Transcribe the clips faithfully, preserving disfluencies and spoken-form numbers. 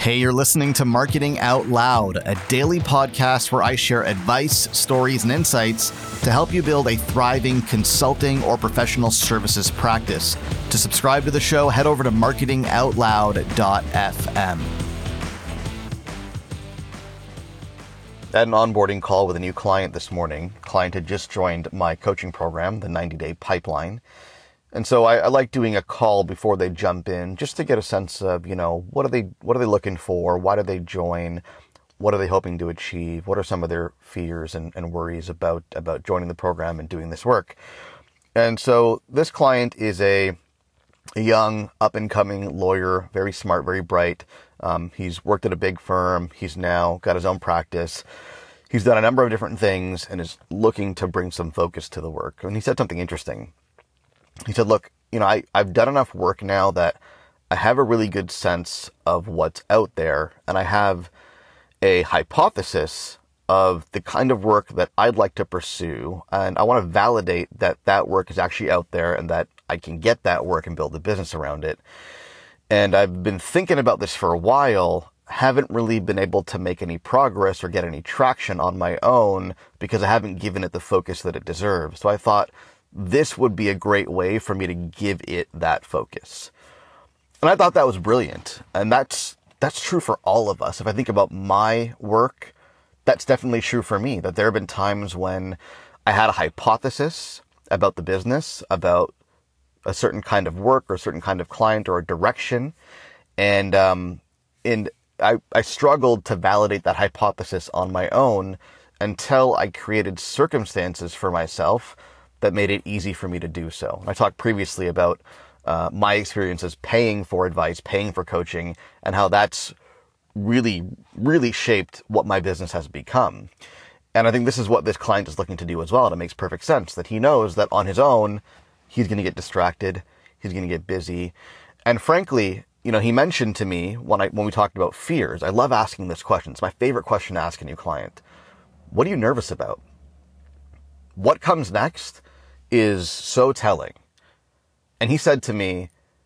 Hey, you're listening to Marketing Out Loud, a daily podcast where I share advice, stories, and insights to help you build a thriving consulting or professional services practice. To subscribe to the show, head over to marketing out loud dot f m. I had an onboarding call with a new client this morning. The client had just joined my coaching program, the ninety-day pipeline. And so I, I like doing a call before they jump in, just to get a sense of, you know, what are they what are they looking for? Why did they join? What are they hoping to achieve? What are some of their fears and, and worries about, about joining the program and doing this work? And so this client is a, a young, up-and-coming lawyer, very smart, very bright. Um, he's worked at a big firm. He's now got his own practice. He's done a number of different things and is looking to bring some focus to the work. And he said something interesting. He said, look, you know, I, I've done enough work now that I have a really good sense of what's out there, and I have a hypothesis of the kind of work that I'd like to pursue, and I want to validate that that work is actually out there and that I can get that work and build a business around it. And I've been thinking about this for a while, haven't really been able to make any progress or get any traction on my own because I haven't given it the focus that it deserves. So I thought, this would be a great way for me to give it that focus. And I thought that was brilliant. And that's that's true for all of us. If I think about my work, that's definitely true for me, that there have been times when I had a hypothesis about the business, about a certain kind of work or a certain kind of client or a direction. And, um, and I, I struggled to validate that hypothesis on my own until I created circumstances for myself that made it easy for me to do so. I talked previously about uh, my experiences paying for advice, paying for coaching, and how that's really, really shaped what my business has become. And I think this is what this client is looking to do as well. And it makes perfect sense that he knows that on his own, he's going to get distracted, he's going to get busy. And frankly, you know, he mentioned to me when I when we talked about fears, I love asking this question. It's my favorite question to ask a new client. What are you nervous about? What comes next is so telling. And he said to me,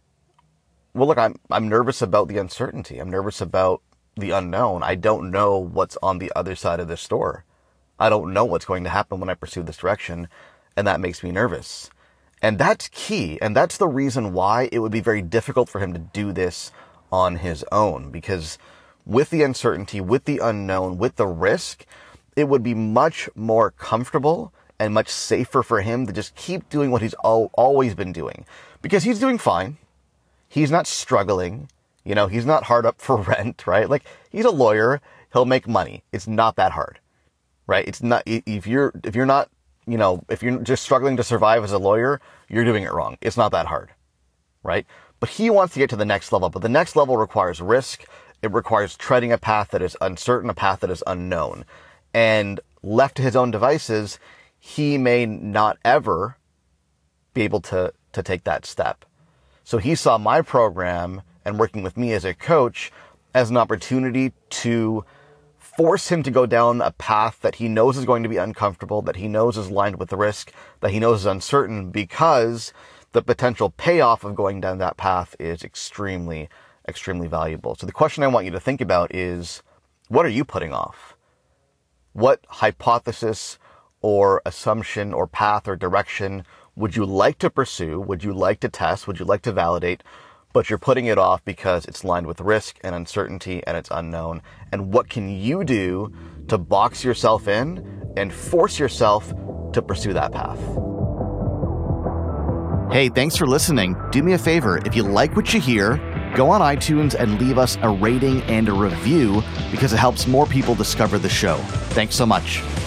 well, look, I'm I'm nervous about the uncertainty. I'm nervous about the unknown. I don't know what's on the other side of this door. I don't know what's going to happen when I pursue this direction, and that makes me nervous. And that's key, and that's the reason why it would be very difficult for him to do this on his own, because with the uncertainty, with the unknown, with the risk, it would be much more comfortable and much safer for him to just keep doing what he's al- always been doing. Because he's doing fine. He's not struggling. You know, he's not hard up for rent, right? Like, he's a lawyer. He'll make money. It's not that hard, right? It's not, if you're, if you're not, you know, if you're just struggling to survive as a lawyer, you're doing it wrong. It's not that hard, right? But he wants to get to the next level. But the next level requires risk. It requires treading a path that is uncertain, a path that is unknown. And left to his own devices, he may not ever be able to, to take that step. So he saw my program and working with me as a coach as an opportunity to force him to go down a path that he knows is going to be uncomfortable, that he knows is lined with risk, that he knows is uncertain, because the potential payoff of going down that path is extremely, extremely valuable. So the question I want you to think about is, what are you putting off? What hypothesis or assumption or path or direction would you like to pursue? Would you like to test? Would you like to validate? But you're putting it off because it's lined with risk and uncertainty and it's unknown. And what can you do to box yourself in and force yourself to pursue that path? Hey, thanks for listening. Do me a favor. If you like what you hear, go on iTunes and leave us a rating and a review because it helps more people discover the show. Thanks so much.